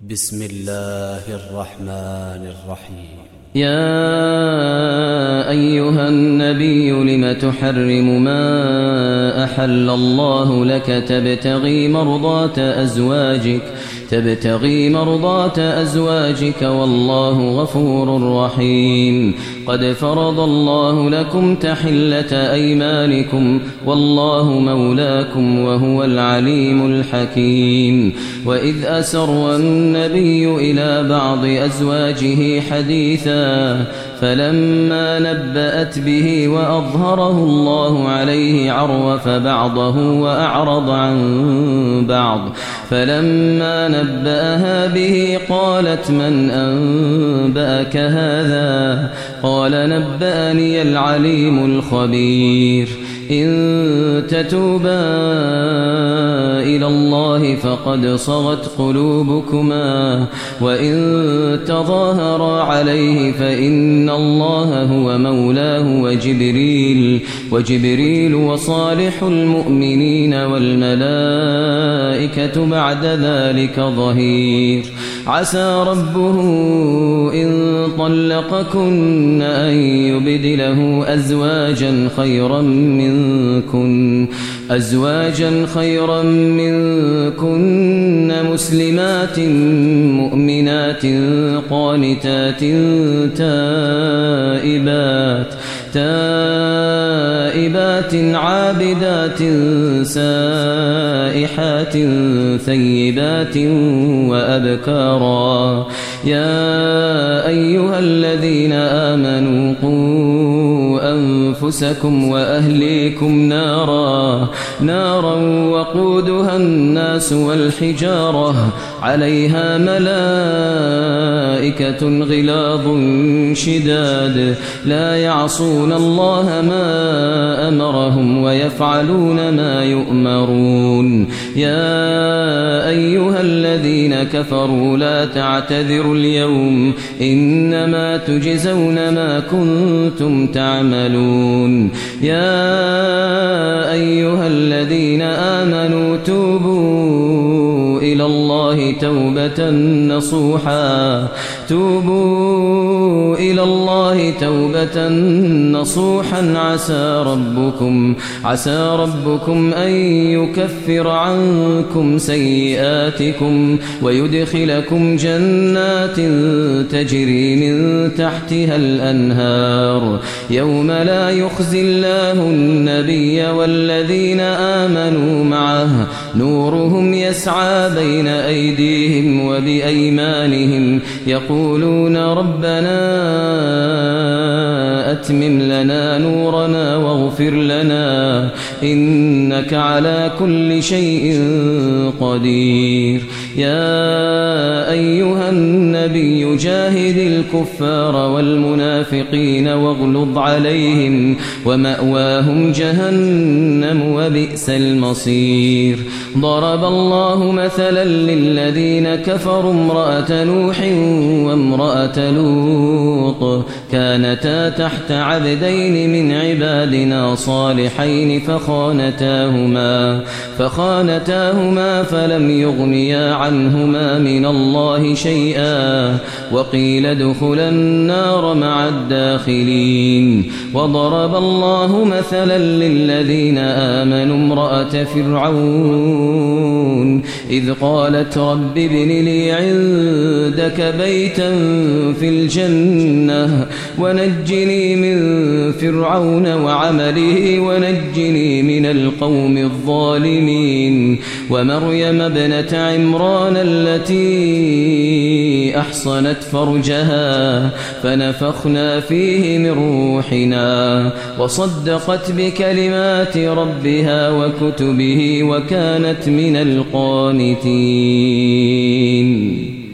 بسم الله الرحمن الرحيم. يا أيها النبي لم تحرم ما أحل الله لك تبتغي مرضات أزواجك والله غفور رحيم. قد فرض الله لكم تحلة أيمانكم والله مولاكم وهو العليم الحكيم. وإذ أسر النبي إلى بعض أزواجه حديثا فلما نبأت به وأظهره الله عليه عرف بعضه وأعرض عن بعض. فلما نبأها به قالت من أنبأك هذا؟ قال نبأني العليم الخبير. إن تتوبا إلى الله فقد صغت قلوبكما وإن تظاهرا عليه فإن الله هو مولاه وجبريل وصالح المؤمنين والملائكة بعد ذلك ظهير. عسى ربه إن طلقكن أن يبدله أزواجا خيرا منكن مسلمات مؤمنات قانتات تائبات عابدات سائحات ثيبات وأبكارا. يا أيها الذين آمنوا قوا أنفسكم وأهليكم نارا وقودها الناس والحجارة عليها ملائكة غلاظ شداد لا يعصون الله ما أمرهم ويفعلون ما يؤمرون. يا أيها الذين كفروا لا تعتذروا اليوم إنما تجزون ما كنتم تعملون. يا أيها الذين آمنوا توبوا إلى الله توبة نصوحا عسى ربكم أن يكفر عنكم سيئاتكم ويدخلكم جنات تجري من تحتها الأنهار يوم لا يخزي الله النبي والذين آمنوا معه نورهم يسعى بين أيديهم وبأيمانهم يقولون ربنا أتمم لنا نورنا واغفر لنا إنك على كل شيء قدير. يا أيها النبي جاهد الكفار والمنافقين واغلظ عليهم ومأواهم جهنم وبئس المصير. ضرب الله مثلا للذين كفروا امرأة نوح وامرأة لوط كانتا تحت عبدين من عبادنا صالحين فخانتاهما فلم يغنيا عنهما من الله شيئا وقيل ادخلا النار مع الداخلين. وضرب الله مثلا للذين آمنوا امرأة فرعون إذ قالت رب ابن لي عندك بيتا في الجنة ونجني من فرعون وعمله ونجني من القوم الظالمين. ومريم ابنة عمران التي أحصنت فرجها فنفخنا فيه من روحنا وصدقت بكلمات ربها وكتبه وكانت من القانتين.